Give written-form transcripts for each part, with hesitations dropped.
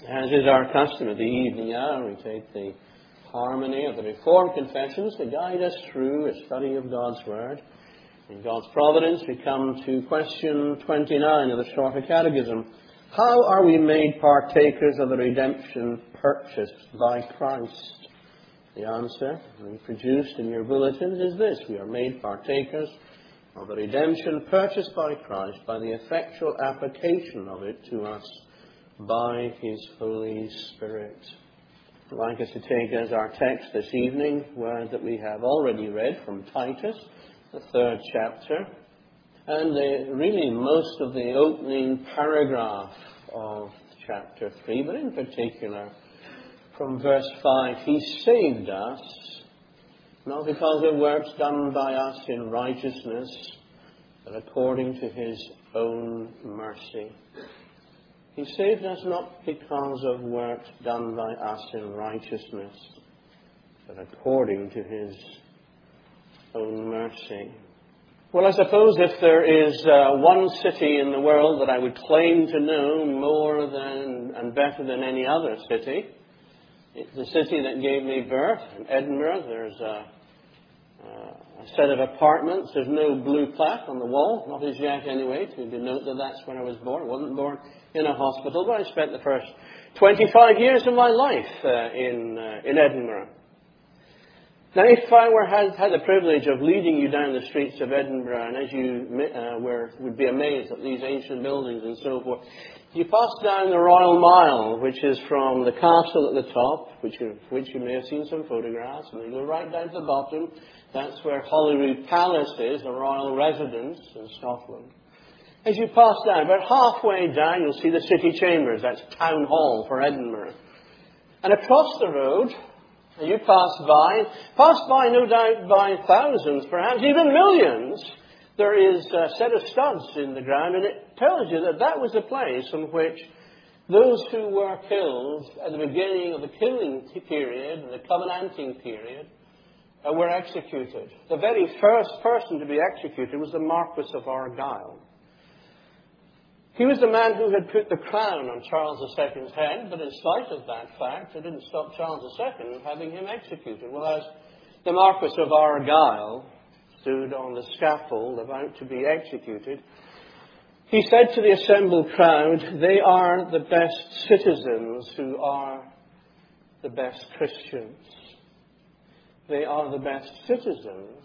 As is our custom at the evening hour, we take the harmony of the Reformed Confessions to guide us through a study of God's Word. In God's providence, we come to question 29 of the Shorter Catechism. How are we made partakers of the redemption purchased by Christ? The answer, reproduced in your bulletins, is this. We are made partakers of the redemption purchased by Christ by the effectual application of it to us by His Holy Spirit. I'd like us to take as our text this evening word that we have already read from Titus, the 3rd chapter, and really most of the opening paragraph of chapter 3, but in particular from verse 5, He saved us, not because of works done by us in righteousness, but according to His own mercy. He saved us not because of works done by us in righteousness, but according to His own mercy. Well, I suppose if there is one city in the world that I would claim to know more than and better than any other city, it's the city that gave me birth, in Edinburgh. There's a set of apartments. There's no blue plaque on the wall, not as yet anyway, to denote that that's when I was born. I wasn't born in a hospital, but I spent the first 25 years of my life in Edinburgh. Now, if I had the privilege of leading you down the streets of Edinburgh, and as you would be amazed at these ancient buildings and so forth, you pass down the Royal Mile, which is from the castle at the top, which you may have seen some photographs, and you go right down to the bottom. That's where Holyrood Palace is, the royal residence in Scotland. As you pass down, about halfway down, you'll see the City Chambers. That's Town Hall for Edinburgh. And across the road, you pass by no doubt by thousands, perhaps even millions, there is a set of studs in the ground, and it tells you that that was the place in which those who were killed at the beginning of the killing period, the covenanting period, were executed. The very first person to be executed was the Marquis of Argyll. He was the man who had put the crown on Charles II's head, but in spite of that fact, it didn't stop Charles II from having him executed. Well, as the Marquis of Argyll stood on the scaffold about to be executed, he said to the assembled crowd, "They are the best citizens who are the best Christians. They are the best citizens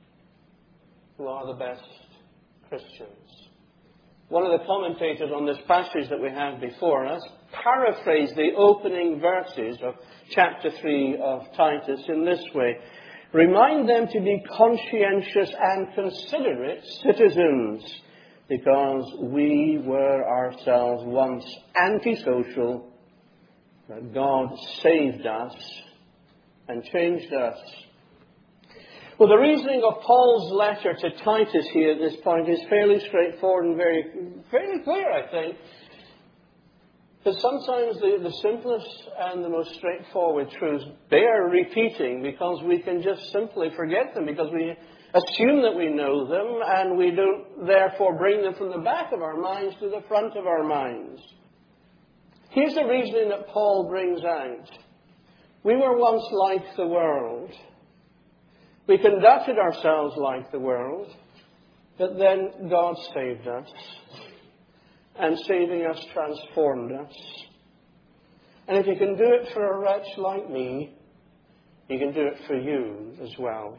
who are the best Christians." One of the commentators on this passage that we have before us paraphrased the opening verses of chapter 3 of Titus in this way. Remind them to be conscientious and considerate citizens, because we were ourselves once antisocial, but God saved us and changed us. Well, the reasoning of Paul's letter to Titus here at this point is fairly straightforward and fairly clear, I think. But sometimes the simplest and the most straightforward truths bear repeating, because we can just simply forget them, because we assume that we know them, and we don't therefore bring them from the back of our minds to the front of our minds. Here's the reasoning that Paul brings out. We were once like the world. We conducted ourselves like the world, but then God saved us, and saving us transformed us. And if He can do it for a wretch like me, He can do it for you as well.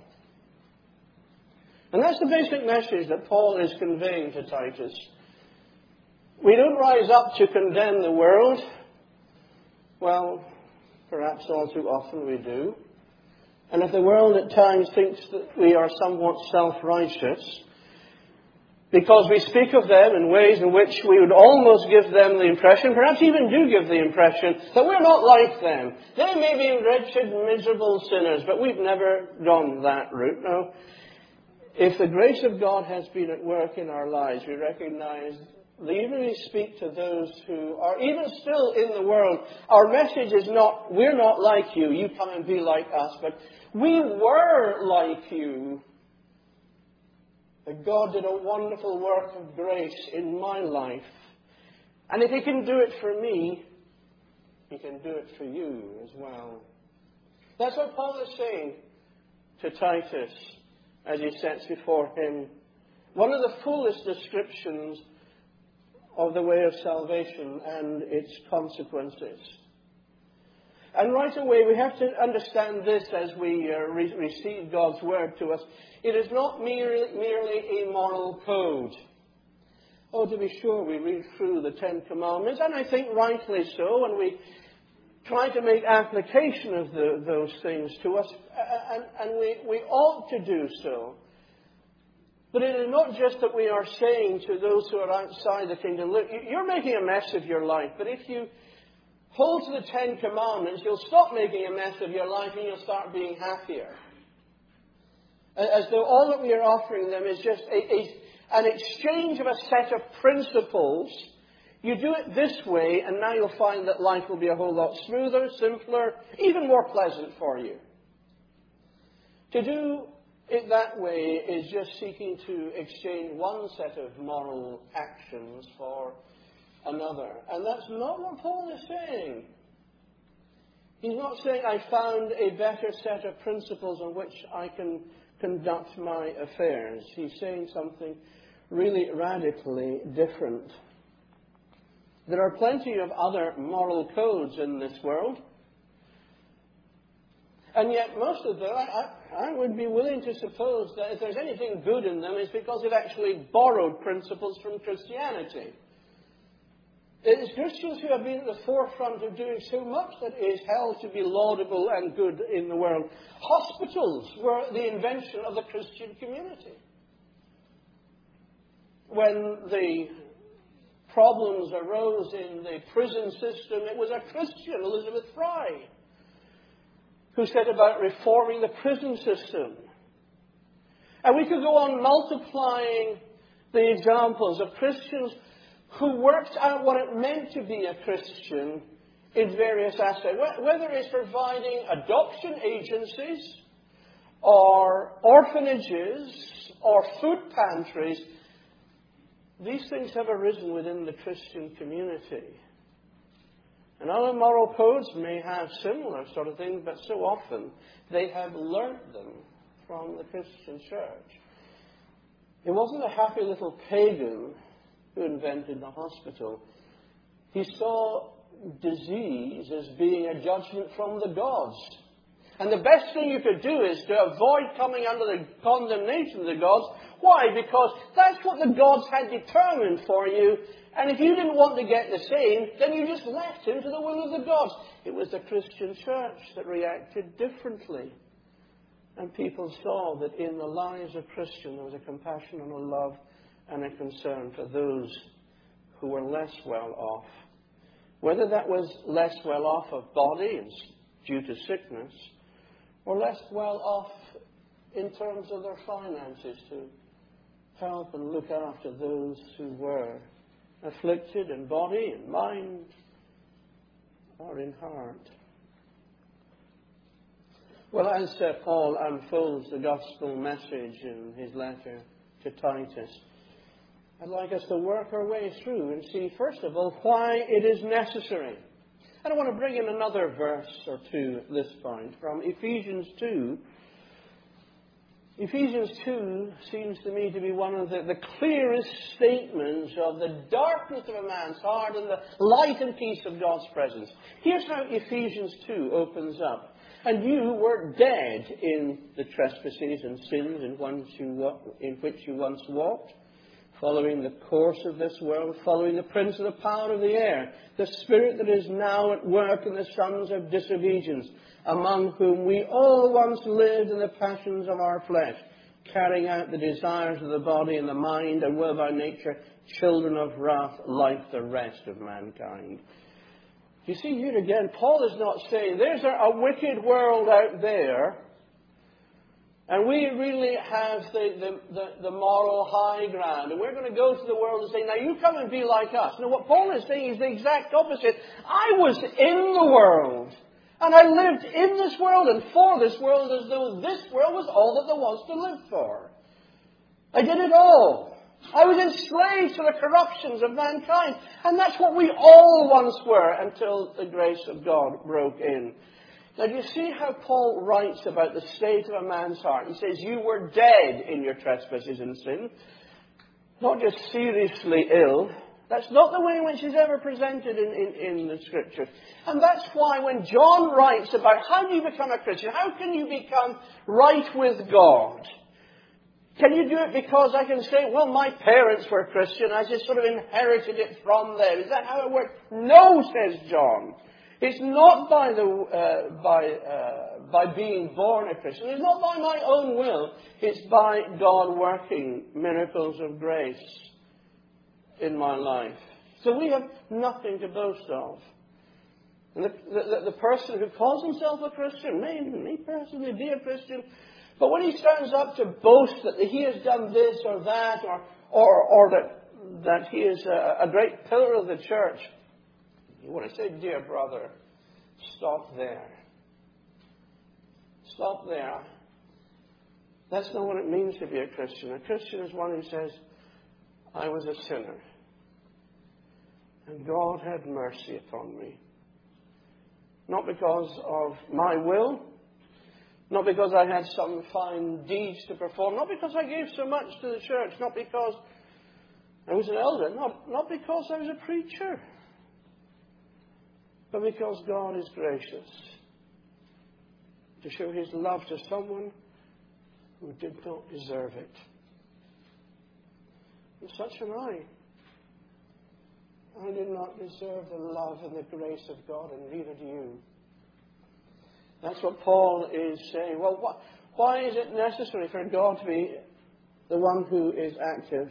And that's the basic message that Paul is conveying to Titus. We don't rise up to condemn the world. Well, perhaps all too often we do. And if the world at times thinks that we are somewhat self-righteous, because we speak of them in ways in which we would almost give them the impression, perhaps even do give the impression, that we're not like them. They may be wretched, miserable sinners, but we've never gone that route. No. If the grace of God has been at work in our lives, we recognize that even if we speak to those who are even still in the world, our message is not, we're not like you, you come and be like us, but we were like you. That God did a wonderful work of grace in my life. And if He can do it for me, do it for you as well. That's what Paul is saying to Titus as he sets before him one of the fullest descriptions of the way of salvation and its consequences. And right away we have to understand this as we receive God's Word to us. It is not merely a moral code. Oh, to be sure, we read through the Ten Commandments, and I think rightly so, and we try to make application of those things to us, and we ought to do so. But it is not just that we are saying to those who are outside the kingdom, look, you're making a mess of your life, but if you hold to the Ten Commandments, you'll stop making a mess of your life and you'll start being happier. As though all that we are offering them is just an exchange of a set of principles. You do it this way, and now you'll find that life will be a whole lot smoother, simpler, even more pleasant for you. To do it that way is just seeking to exchange one set of moral actions for another. And that's not what Paul is saying. He's not saying I found a better set of principles on which I can conduct my affairs. He's saying something really radically different. There are plenty of other moral codes in this world. And yet most of them, I would be willing to suppose that if there's anything good in them, it's because it actually borrowed principles from Christianity. It's Christians who have been at the forefront of doing so much that is held to be laudable and good in the world. Hospitals were the invention of the Christian community. When the problems arose in the prison system, it was a Christian, Elizabeth Fry, who set about reforming the prison system. And we could go on multiplying the examples of Christians who worked out what it meant to be a Christian in various aspects, whether it's providing adoption agencies or orphanages or food pantries. These things have arisen within the Christian community. And other moral codes may have similar sort of things, but so often they have learnt them from the Christian church. It wasn't a happy little pagan who invented the hospital. He saw disease as being a judgment from the gods. And the best thing you could do is to avoid coming under the condemnation of the gods. Why? Because that's what the gods had determined for you. And if you didn't want to get the same, then you just left him to the will of the gods. It was the Christian church that reacted differently. And people saw that in the lives of Christians there was a compassion and a love and a concern for those who were less well off. Whether that was less well off of body and due to sickness, or less well off in terms of their finances to help and look after those who were afflicted in body and mind or in heart. Well, as Paul unfolds the gospel message in his letter to Titus, I'd like us to work our way through and see, first of all, why it is necessary. And I want to bring in another verse or two at this point from Ephesians 2. Ephesians 2 seems to me to be one of the clearest statements of the darkness of a man's heart and the light and peace of God's presence. Here's how Ephesians 2 opens up. And you were dead in the trespasses and sins in which you once walked, following the course of this world, following the prince of the power of the air, the spirit that is now at work in the sons of disobedience, among whom we all once lived in the passions of our flesh, carrying out the desires of the body and the mind, and were by nature children of wrath like the rest of mankind. You see here again, Paul is not saying there's a wicked world out there, and we really have the moral high ground. And we're going to go to the world and say, now you come and be like us. Now what Paul is saying is the exact opposite. I was in the world. And I lived in this world and for this world as though this world was all that there was to live for. I did it all I was enslaved to the corruptions of mankind. And that's what we all once were until the grace of God broke in. Now, do you see how Paul writes about the state of a man's heart? He says, you were dead in your trespasses and sin. Not just seriously ill. That's not the way in which it's ever presented in the Scriptures. And that's why when John writes about how do you become a Christian, how can you become right with God? Can you do it because I can say, well, my parents were Christian, I just sort of inherited it from them. Is that how it works? No, says John. It's not by being born a Christian. It's not by my own will. It's by God working miracles of grace in my life. So we have nothing to boast of. And the person who calls himself a Christian, me personally, be a Christian, but when he stands up to boast that he has done this or that, or that he is a great pillar of the church, you want to say, dear brother, stop there. Stop there. That's not what it means to be a Christian. A Christian is one who says, I was a sinner, and God had mercy upon me. Not because of my will, not because I had some fine deeds to perform, not because I gave so much to the church, not because I was an elder, not because I was a preacher, but because God is gracious to show His love to someone who did not deserve it. And such am I. I did not deserve the love and the grace of God, and neither do you. That's what Paul is saying. Well, why is it necessary for God to be the one who is active?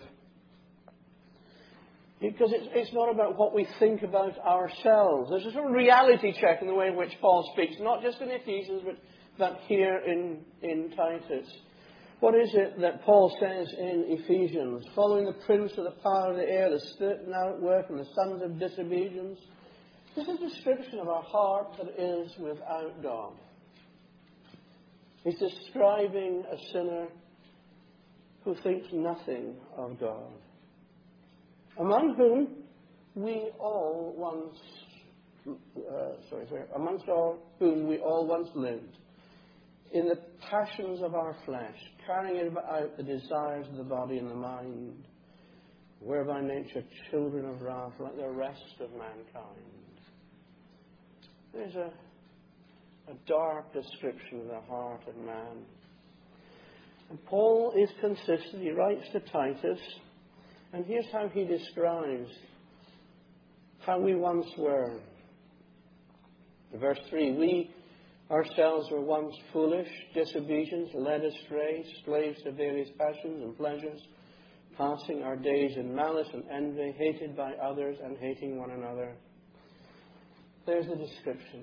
Because it's not about what we think about ourselves. There's a sort of reality check in the way in which Paul speaks, not just in Ephesians, but here in Titus. What is it that Paul says in Ephesians? Following the prince of the power of the air, the spirit now at work, and the sons of disobedience. This is a description of a heart that is without God. He's describing a sinner who thinks nothing of God, among whom we all once, amongst all whom we all once lived, in the passions of our flesh, carrying out the desires of the body and the mind, were by nature children of wrath like the rest of mankind. There's a dark description of the heart of man. And Paul is consistent. He writes to Titus, and here's how he describes how we once were. In verse 3, we ourselves were once foolish, disobedient, led astray, slaves to various passions and pleasures, passing our days in malice and envy, hated by others and hating one another. There's the description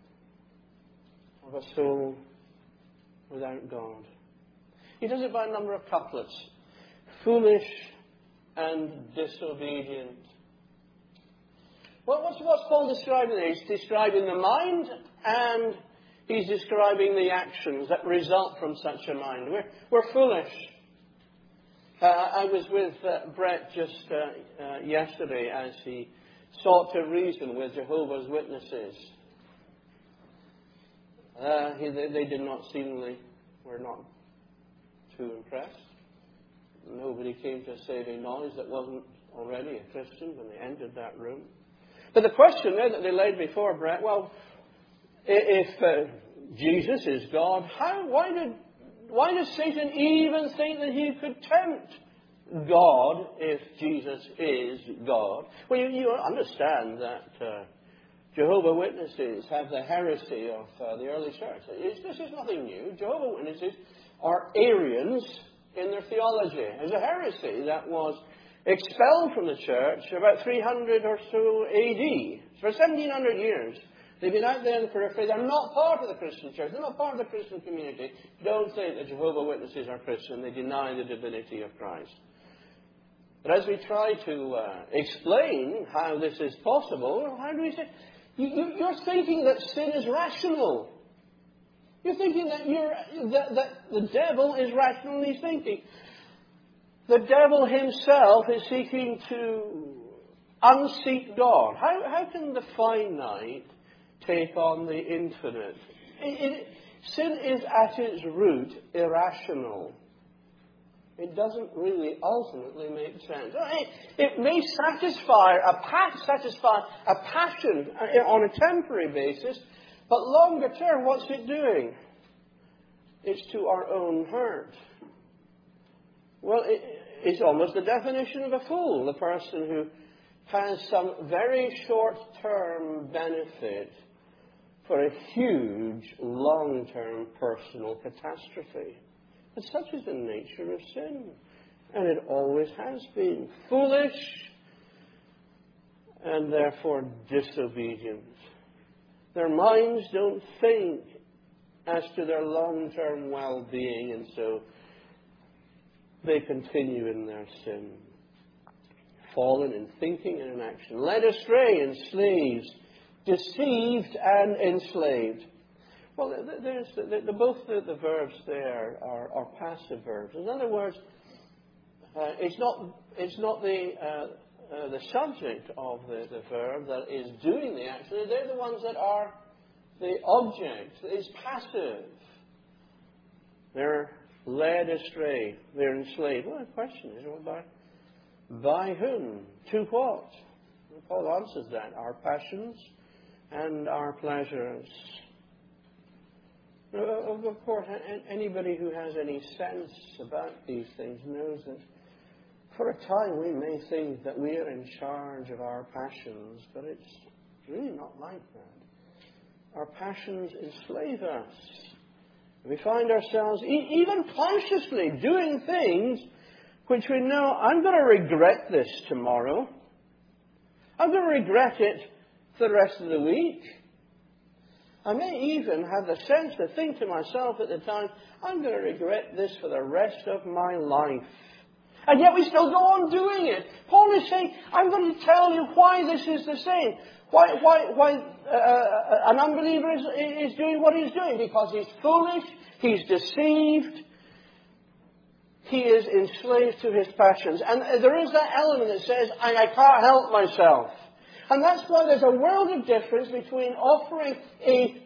of a soul without God. He does it by a number of couplets. Foolish and disobedient. What's Paul describing there? He's describing the mind, and he's describing the actions that result from such a mind. We're foolish. I was with Brett just yesterday as he sought to reason with Jehovah's Witnesses. They did not were not too impressed. Nobody came to saving knowledge that wasn't already a Christian when they entered that room. But the question there that they laid before Brett, well, if Jesus is God, why does Satan even think that he could tempt God if Jesus is God? Well, you understand that Jehovah's Witnesses have the heresy of the early church. This is nothing new. Jehovah's Witnesses are Arians in their theology. It's a heresy that was expelled from the church about 300 or so AD. For 1700 years. They've been out there in the periphery. They're not part of the Christian church. They're not part of the Christian community. Don't think that Jehovah's Witnesses are Christian. They deny the divinity of Christ. But as we try to explain how this is possible, how do we say? You're thinking that sin is rational. You're thinking that the devil is rationally thinking. The devil himself is seeking to unseat God. How can the finite take on the infinite? Sin is at its root irrational. It doesn't really ultimately make sense. It may satisfy a passion on a temporary basis, but longer term, what's it doing? It's to our own hurt. Well, it's almost the definition of a fool, the person who has some very short-term benefit for a huge, long-term personal catastrophe. And such is the nature of sin. And it always has been. Foolish and therefore disobedient. Their minds don't think as to their long-term well-being, and so they continue in their sin. Fallen in thinking and in action. Led astray, enslaved. Deceived and enslaved. Well, both the verbs there are passive verbs. In other words, it's not the subject of the verb that is doing the action. They're the ones that are the object. It's passive. They're led astray. They're enslaved. Well, the question is, by whom? To what? Paul answers that. Our passions and our pleasures. Of course, anybody who has any sense about these things knows that for a time we may think that we are in charge of our passions, but it's really not like that. Our passions enslave us. We find ourselves even consciously doing things which we know, I'm going to regret this tomorrow. I'm going to regret it for the rest of the week. I may even have the sense to think to myself at the time, I'm going to regret this for the rest of my life. And yet we still go on doing it. Paul is saying, I'm going to tell you why this is the same. Why an unbeliever is doing what he's doing. Because he's foolish, he's deceived, he is enslaved to his passions. And there is that element that says, I can't help myself. And that's why there's a world of difference between offering a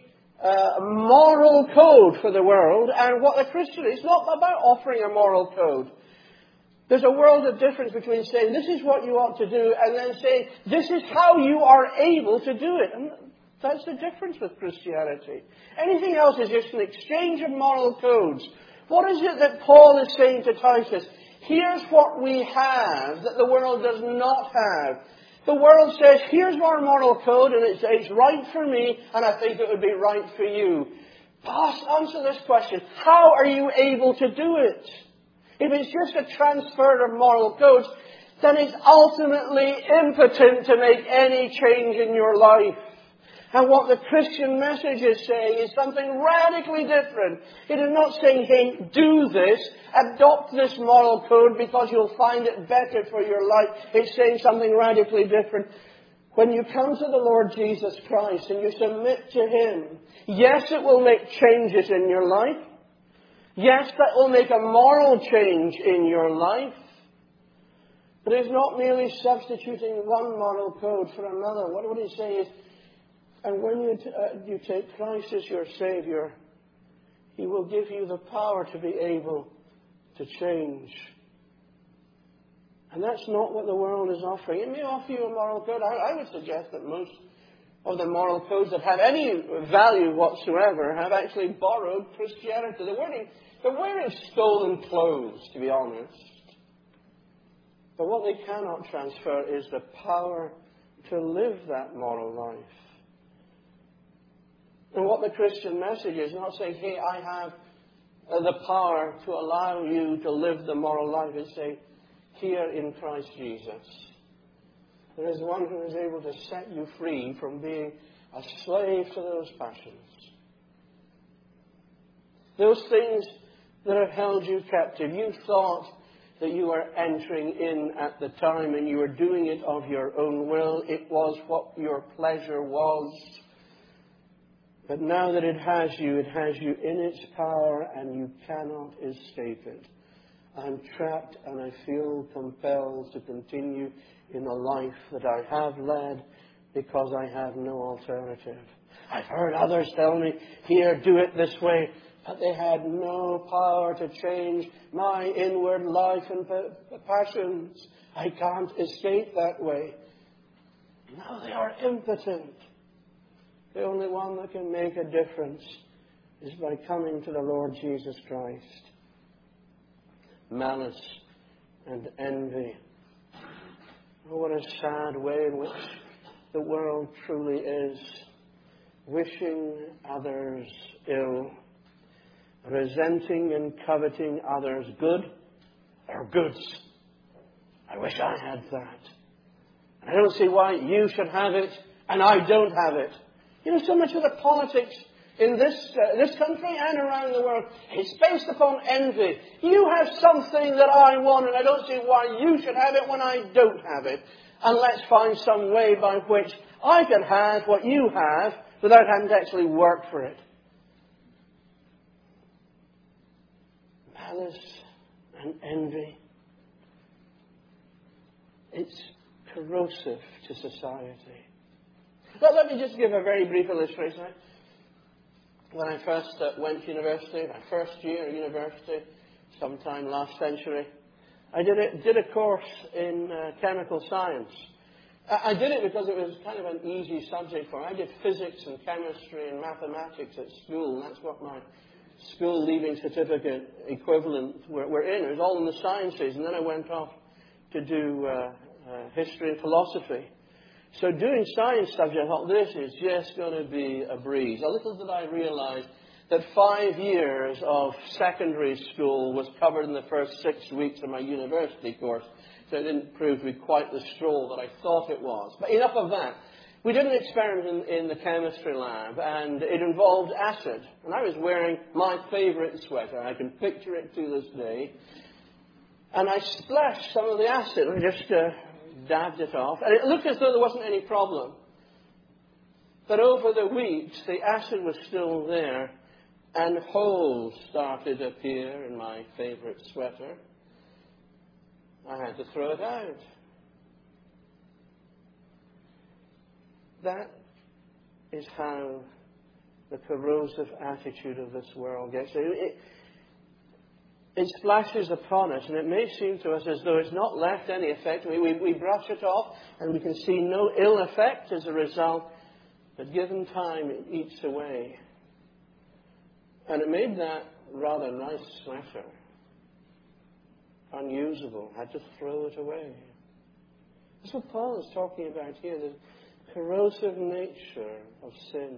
moral code for the world and what a Christian is. It's not about offering a moral code. There's a world of difference between saying, this is what you ought to do, and then saying, this is how you are able to do it. And that's the difference with Christianity. Anything else is just an exchange of moral codes. What is it that Paul is saying to Titus? Here's what we have that the world does not have. The world says, here's our moral code, and it's right for me, and I think it would be right for you. Answer this question. How are you able to do it? If it's just a transfer of moral codes, then it's ultimately impotent to make any change in your life. And what the Christian message is saying is something radically different. It is not saying, hey, do this, adopt this moral code because you'll find it better for your life. It's saying something radically different. When you come to the Lord Jesus Christ and you submit to Him, yes, it will make changes in your life. Yes, that will make a moral change in your life. But it's not merely substituting one moral code for another. What He's saying is, and when you take Christ as your Savior, He will give you the power to be able to change. And that's not what the world is offering. It may offer you a moral code. I would suggest that most of the moral codes that have any value whatsoever have actually borrowed Christianity. They're wearing stolen clothes, to be honest. But what they cannot transfer is the power to live that moral life. And what the Christian message is, not saying, hey, I have the power to allow you to live the moral life. It's saying, here in Christ Jesus, there is one who is able to set you free from being a slave to those passions. Those things that have held you captive. You thought that you were entering in at the time and you were doing it of your own will. It was what your pleasure was. But now that it has you in its power and you cannot escape it. I'm trapped and I feel compelled to continue in the life that I have led because I have no alternative. I've heard others tell me, here, do it this way, but they had no power to change my inward life and passions. I can't escape that way. No, they are impotent. The only one that can make a difference is by coming to the Lord Jesus Christ. Malice and envy. Oh, what a sad way in which the world truly is. Wishing others ill. Resenting and coveting others' good or goods. I wish I had that. I don't see why you should have it and I don't have it. You know, so much of the politics in this country and around the world is based upon envy. You have something that I want and I don't see why you should have it when I don't have it. And let's find some way by which I can have what you have without having to actually work for it. Malice and envy. It's corrosive to society. But let me just give a very brief illustration. When I first went to university, my first year at university, sometime last century, I did a course in chemical science. I did it because it was kind of an easy subject for me. I did physics and chemistry and mathematics at school, and that's what my school leaving certificate equivalent were in. It was all in the sciences, and then I went off to do history and philosophy. So doing science subject, I thought, this is just going to be a breeze. A little did I realize that 5 years of secondary school was covered in the first 6 weeks of my university course. So it didn't prove to be quite the stroll that I thought it was. But enough of that. We did an experiment in the chemistry lab, and it involved acid. And I was wearing my favorite sweater. I can picture it to this day. And I splashed some of the acid and just dabbed it off. And it looked as though there wasn't any problem. But over the weeks, the acid was still there, and holes started to appear in my favorite sweater. I had to throw it out. That is how the corrosive attitude of this world gets. It splashes upon us, and it may seem to us as though it's not left any effect. We brush it off, and we can see no ill effect as a result. But given time, it eats away. And it made that rather nice sweater unusable. I had to throw it away. That's what Paul is talking about here, the corrosive nature of sin.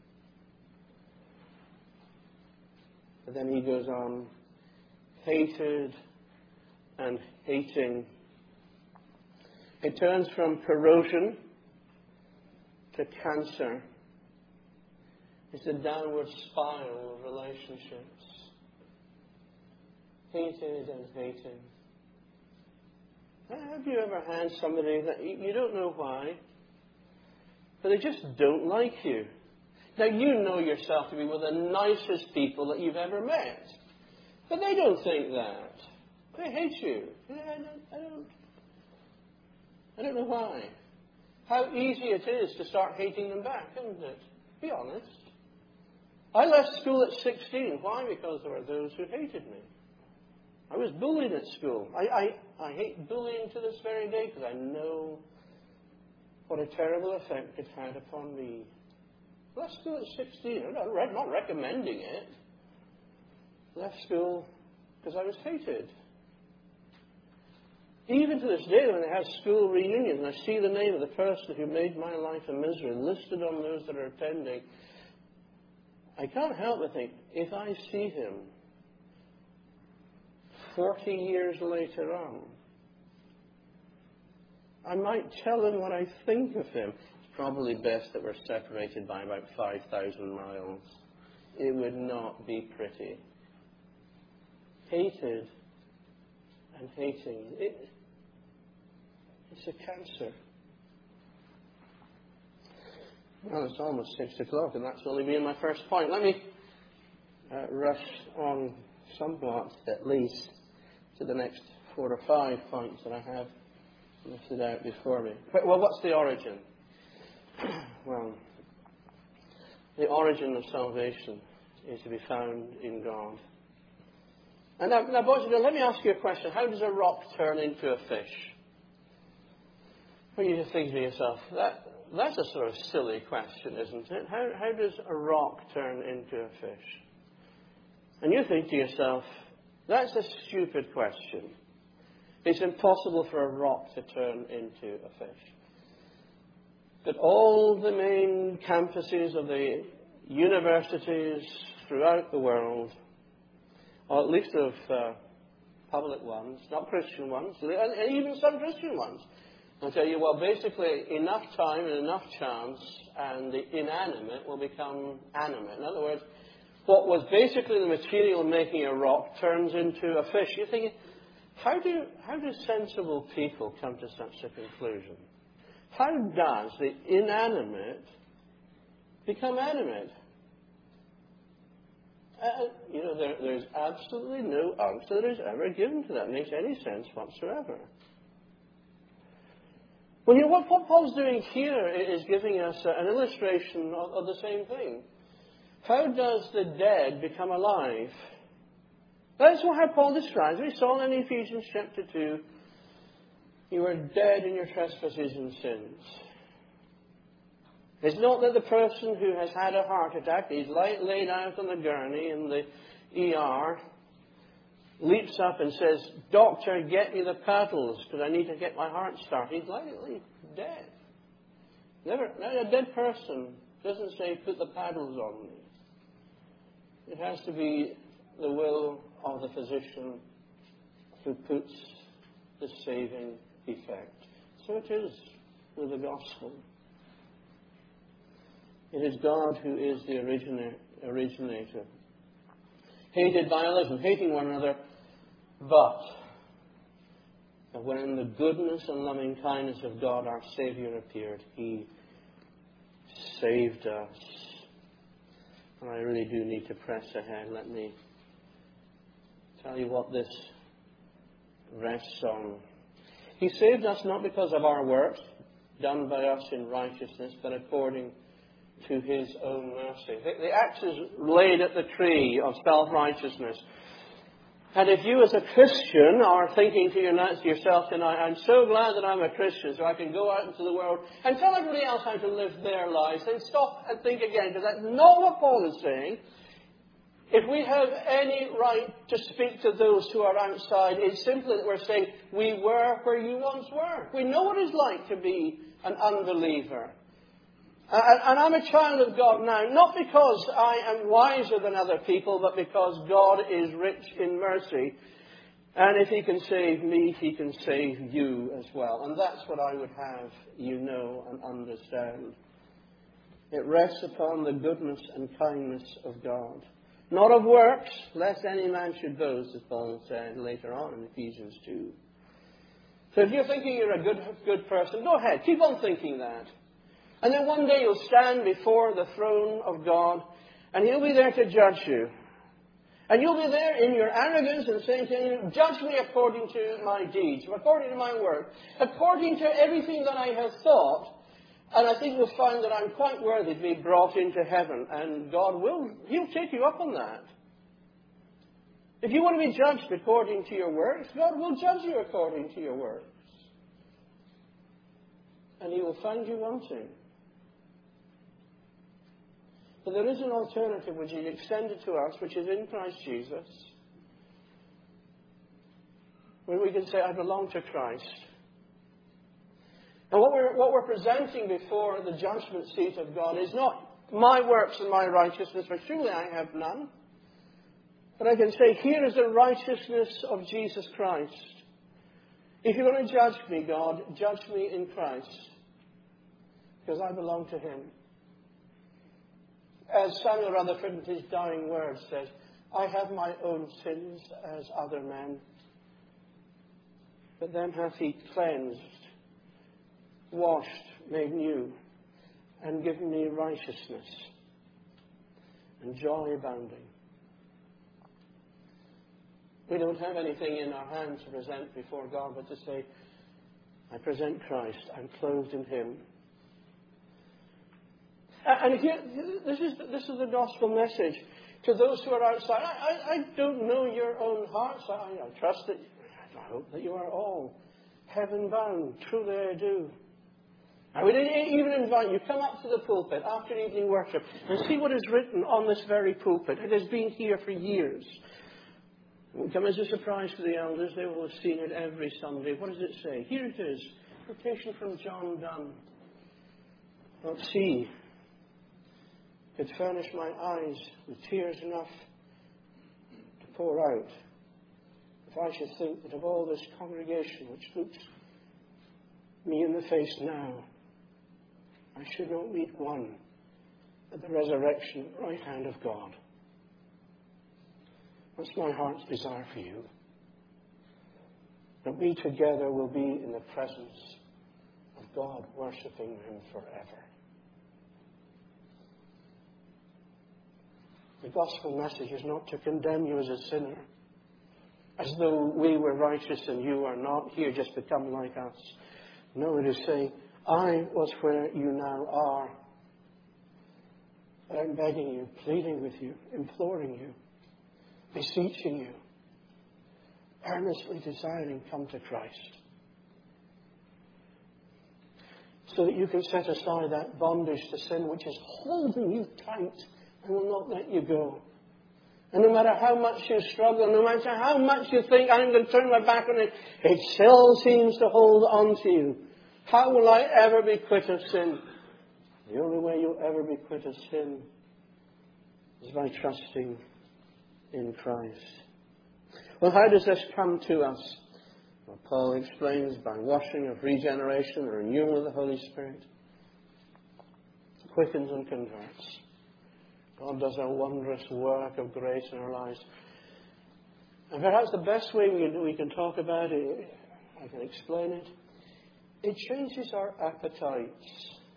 But then he goes on, hated and hating. It turns from corrosion to cancer. It's a downward spiral of relationships. Hated and hating. Have you ever had somebody that you don't know why, but they just don't like you? Now, you know yourself to be one of the nicest people that you've ever met. But they don't think that. They hate you. I don't know why. How easy it is to start hating them back, isn't it? Be honest. I left school at 16. Why? Because there were those who hated me. I was bullied at school. I hate bullying to this very day because I know what a terrible effect it had upon me. Left school at 16. I'm not recommending it. Left school because I was hated. Even to this day, when they have school reunions and I see the name of the person who made my life a misery listed on those that are attending, I can't help but think, if I see him 40 years later on, I might tell him what I think of him. It's probably best that we're separated by about 5,000 miles. It would not be pretty. Hated and hating. It's a cancer. Well, it's almost 6 o'clock, and that's only been my first point. Let me rush on somewhat, at least, to the next 4 or 5 points that I have listed out before me. Well, what's the origin? Well, the origin of salvation is to be found in God. And now boys, let me ask you a question. How does a rock turn into a fish? Well, you think to yourself, that's a sort of silly question, isn't it? How does a rock turn into a fish? And you think to yourself, that's a stupid question. It's impossible for a rock to turn into a fish. But all the main campuses of the universities throughout the world, or at least of public ones, not Christian ones, and even some Christian ones, I'll tell you, well, basically enough time and enough chance and the inanimate will become animate. In other words, what was basically the material making a rock turns into a fish. You're thinking, how do sensible people come to such a conclusion? How does the inanimate become animate? There's absolutely no answer that is ever given to that. It makes any sense whatsoever. Well, what Paul's doing here is giving us an illustration of the same thing. How does the dead become alive? That's how Paul describes it. We saw in Ephesians chapter 2, you were dead in your trespasses and sins. It's not that the person who has had a heart attack, he's laid out on the gurney in the ER, leaps up and says, "Doctor, get me the paddles because I need to get my heart started." He's likely dead. A dead person doesn't say, "Put the paddles on me." It has to be the will of the physician who puts the saving effect. So it is with the gospel. It is God who is the originator. Hated by others and hating one another, but when the goodness and loving kindness of God, our Savior, appeared, He saved us. And I really do need to press ahead. Let me tell you what this rests on. He saved us not because of our works, done by us in righteousness, but according to His own mercy. The axe is laid at the tree of self-righteousness. And if you as a Christian are thinking to yourself tonight, "I'm so glad that I'm a Christian so I can go out into the world and tell everybody else how to live their lives," then stop and think again, because that's not what Paul is saying. If we have any right to speak to those who are outside, it's simply that we're saying, we were where you once were. We know what it's like to be an unbeliever. And I'm a child of God now, not because I am wiser than other people, but because God is rich in mercy. And if He can save me, He can save you as well. And that's what I would have you know and understand. It rests upon the goodness and kindness of God. Not of works, lest any man should boast, as Paul said later on in Ephesians 2. So if you're thinking you're a good person, go ahead, keep on thinking that. And then one day you'll stand before the throne of God, and He'll be there to judge you. And you'll be there in your arrogance and saying to Him, "Judge me according to my deeds, according to my work, according to everything that I have thought." And I think you'll find that I'm quite worthy to be brought into heaven. And He'll take you up on that. If you want to be judged according to your works, God will judge you according to your works. And He will find you wanting. But there is an alternative which is extended to us, which is in Christ Jesus. Where we can say, "I belong to Christ." And what we're presenting before the judgment seat of God is not my works and my righteousness, for surely I have none. But I can say, here is the righteousness of Jesus Christ. If you're going to judge me, God, judge me in Christ, because I belong to Him. As Samuel Rutherford in his dying words says, "I have my own sins as other men, but them hath He cleansed, washed, made new, and given me righteousness and joy abounding." We don't have anything in our hands to present before God but to say, I present Christ. I'm clothed in Him. And here, this is the gospel message to those who are outside. I don't know your own hearts. I trust that, I hope that you are all heaven-bound. Truly I do. I would even invite you, come up to the pulpit after evening worship and see what is written on this very pulpit. It has been here for years. It will come as a surprise to the elders. They will have seen it every Sunday. What does it say? Here it is. Quotation from John Donne. Not see could furnish my eyes with tears enough to pour out, if I should think that of all this congregation which looks me in the face now, I should not meet one at the resurrection right hand of God. That's my heart's desire for you. That we together will be in the presence of God, worshipping Him forever. The gospel message is not to condemn you as a sinner, as though we were righteous and you are not. Here, just become like us. No, it is saying, I was where you now are. But I'm begging you, pleading with you, imploring you, beseeching you, earnestly desiring, come to Christ. So that you can set aside that bondage to sin which is holding you tight and will not let you go. And no matter how much you struggle, no matter how much you think, I'm going to turn my back on it, it still seems to hold on to you. How will I ever be quit of sin? The only way you'll ever be quit of sin is by trusting in Christ. Well, how does this come to us? Well, Paul explains by washing of regeneration, the renewal of the Holy Spirit. It quickens and converts. God does a wondrous work of grace in our lives. And perhaps the best way we can talk about it, I can explain it, it changes our appetites.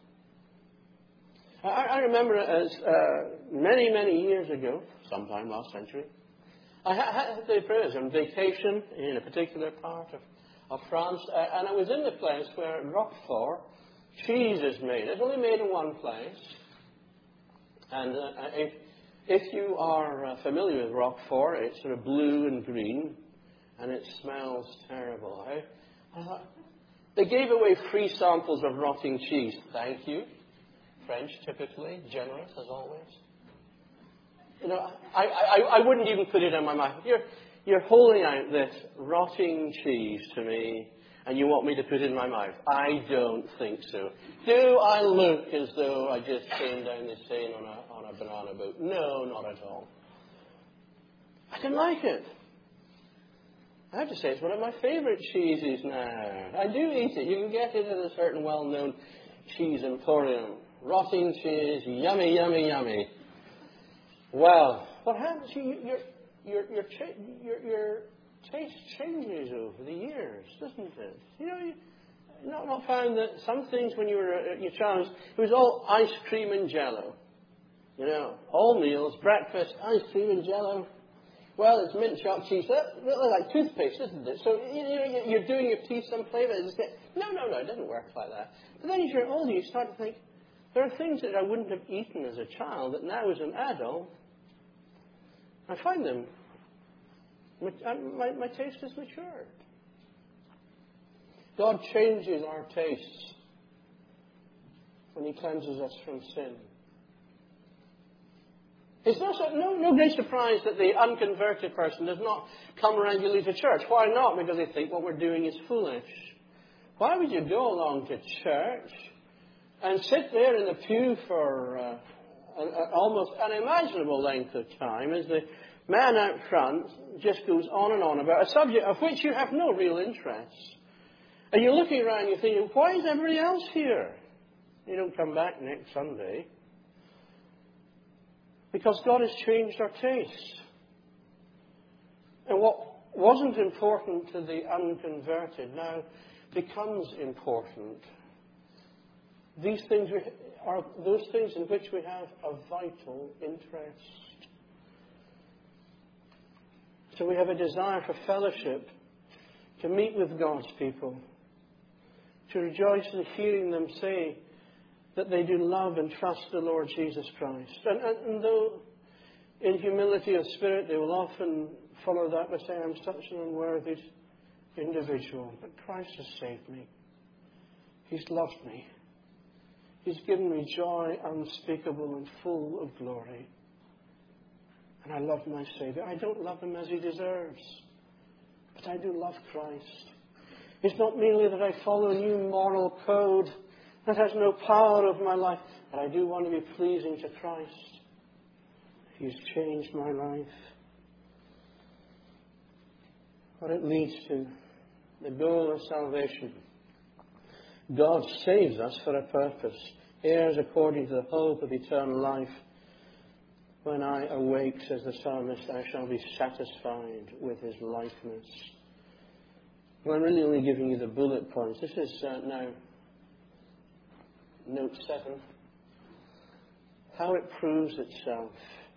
I remember as many, many years ago, sometime last century, I had the privilege on vacation in a particular part of France, and I was in the place where Roquefort cheese is made. It's only made in one place. And if you are familiar with Roquefort, it's sort of blue and green, and it smells terrible. I thought, they gave away free samples of rotting cheese. Thank you. French, typically, generous as always. You know, I wouldn't even put it in my mouth. You're holding out this rotting cheese to me, and you want me to put it in my mouth. I don't think so. Do I look as though I just came down the Seine on a banana boat? No, not at all. I didn't like it. I have to say, it's one of my favourite cheeses now. I do eat it. You can get it at a certain well-known cheese emporium. Rotting cheese, yummy, yummy, yummy. Well, what happens? Your taste changes over the years, doesn't it? You know, you not found that some things when you were your child, it was all ice cream and jello. You know, all meals, breakfast, ice cream and jello. Well, it's mint chopped cheese. That's really like toothpaste, isn't it? So you're doing your teeth some flavour. No, it doesn't work like that. But then as you're older, you start to think, there are things that I wouldn't have eaten as a child that now as an adult, I find them. My taste has matured. God changes our tastes when He cleanses us from sin. It's no great surprise that the unconverted person does not come regularly to church. Why not? Because they think what we're doing is foolish. Why would you go along to church and sit there in the pew for an almost unimaginable length of time as the man out front just goes on and on about a subject of which you have no real interest? And you're looking around and you're thinking, why is everybody else here? You don't come back next Sunday. Because God has changed our tastes. And what wasn't important to the unconverted now becomes important. These things are those things in which we have a vital interest. So we have a desire for fellowship, to meet with God's people, to rejoice in hearing them say that they do love and trust the Lord Jesus Christ. And though in humility of spirit they will often follow that by saying, I'm such an unworthy individual, but Christ has saved me. He's loved me. He's given me joy unspeakable and full of glory. And I love my Savior. I don't love Him as He deserves, but I do love Christ. It's not merely that I follow a new moral code that has no power over my life, but I do want to be pleasing to Christ. He's changed my life. What it leads to, the goal of salvation. God saves us for a purpose. Heirs according to the hope of eternal life. When I awake, says the psalmist, I shall be satisfied with His likeness. Well, I'm really only giving you the bullet points. This is now note 7. How it proves itself.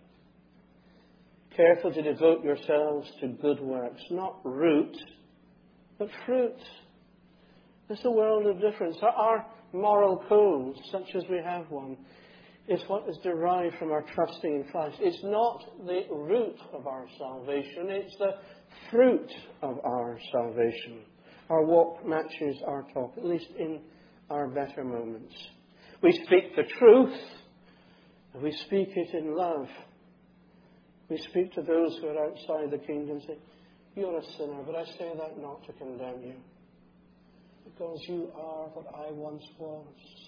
Careful to devote yourselves to good works. Not root, but fruit. There's a world of difference. Our moral codes, such as we have one, is what is derived from our trusting in Christ. It's not the root of our salvation. It's the fruit of our salvation. Our walk matches our talk, at least in our better moments. We speak the truth, and we speak it in love. We speak to those who are outside the kingdom and say, you're a sinner, but I say that not to condemn you, because you are what I once was.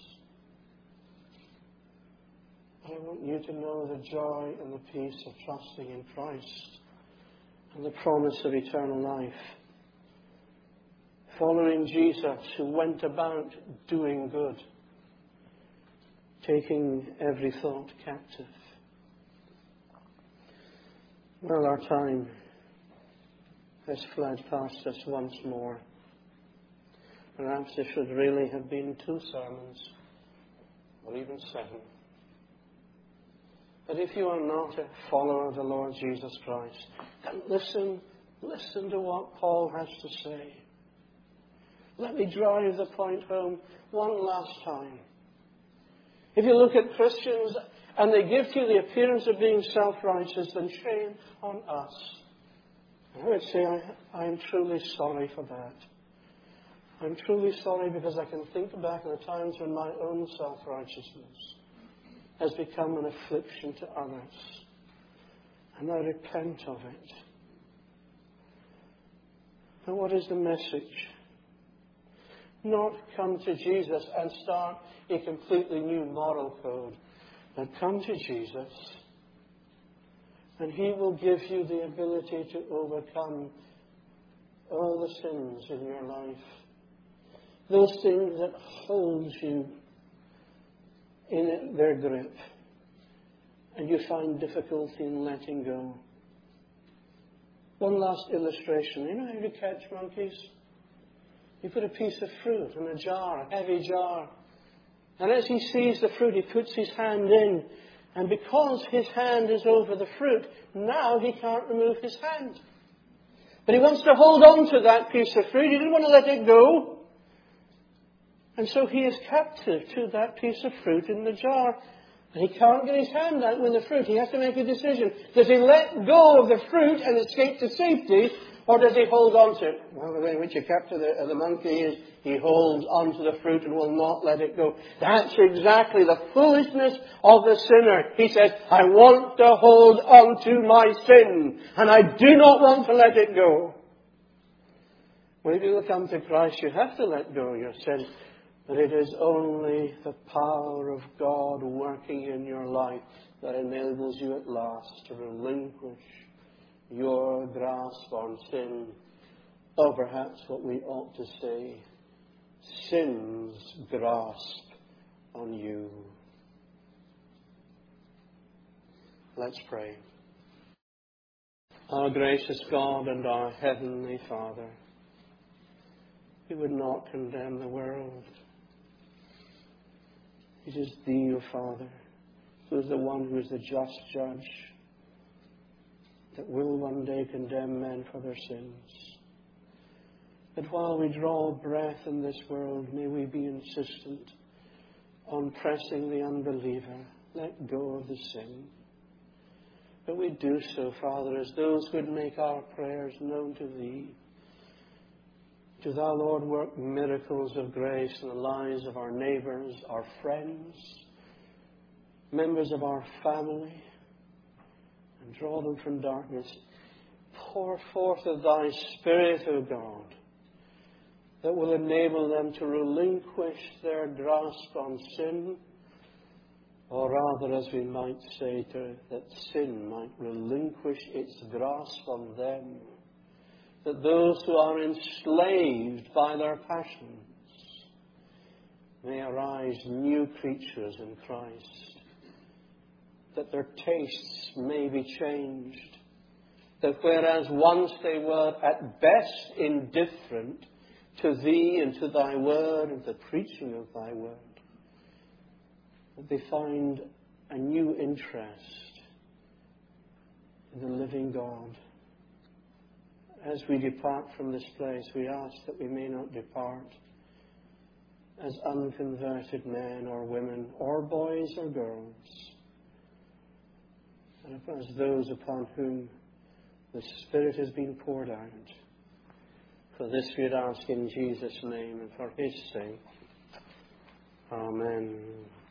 I want you to know the joy and the peace of trusting in Christ and the promise of eternal life. Following Jesus, who went about doing good, taking every thought captive. Well, our time has fled past us once more. Perhaps there should really have been 2 sermons, or even 7. But if you are not a follower of the Lord Jesus Christ, then listen to what Paul has to say. Let me drive the point home one last time. If you look at Christians and they give you the appearance of being self-righteous, then shame on us. I would say I am truly sorry for that. I'm truly sorry because I can think back on the times when my own self-righteousness has become an affliction to others. And I repent of it. But what is the message? Not come to Jesus and start a completely new moral code, but come to Jesus and He will give you the ability to overcome all the sins in your life. Those things that hold you in their grip and you find difficulty in letting go. One last illustration. You know how you catch monkeys? You put a piece of fruit in a jar, a heavy jar. And as he sees the fruit, he puts his hand in. And because his hand is over the fruit, now he can't remove his hand. But he wants to hold on to that piece of fruit. He doesn't want to let it go. And so he is captive to that piece of fruit in the jar. And he can't get his hand out with the fruit. He has to make a decision. Does he let go of the fruit and escape to safety? Or does he hold on to it? Well, the way in which you capture the monkey is he holds on to the fruit and will not let it go. That's exactly the foolishness of the sinner. He says, I want to hold on to my sin and I do not want to let it go. Well, if you will come to Christ, you have to let go of your sin. But it is only the power of God working in your life that enables you at last to relinquish your grasp on sin, or perhaps what we ought to say, sin's grasp on you. Let's pray. Our gracious God and our heavenly Father, we would not condemn the world. It is Thee, O Father, who is the one who is the just judge. that will one day condemn men for their sins. That while we draw breath in this world, may we be insistent on pressing the unbeliever. Let go of the sin. But we do so, Father, as those who would make our prayers known to Thee. Do Thou, Lord, work miracles of grace in the lives of our neighbours, our friends, members of our family, and draw them from darkness. Pour forth of Thy Spirit, O God, that will enable them to relinquish their grasp on sin, or rather, as we might say, that sin might relinquish its grasp on them. That those who are enslaved by their passions may arise new creatures in Christ. That their tastes may be changed. That whereas once they were at best indifferent to Thee and to Thy Word and the preaching of Thy Word, that they find a new interest in the living God. As we depart from this place, we ask that we may not depart as unconverted men or women or boys or girls, but as those upon whom the Spirit has been poured out. For this we ask in Jesus' name and for His sake. Amen.